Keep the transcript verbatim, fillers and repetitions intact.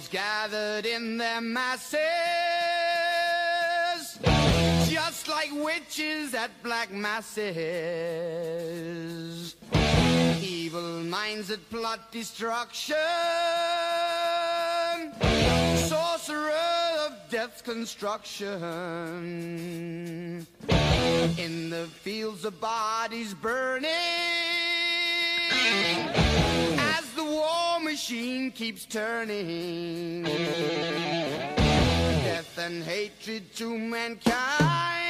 gathered in their masses, just like witches at black masses. Evil minds that plot destruction, sorcerer of death's construction. In the fields of bodies burning, as the war machine keeps turning. Death and hatred to mankind,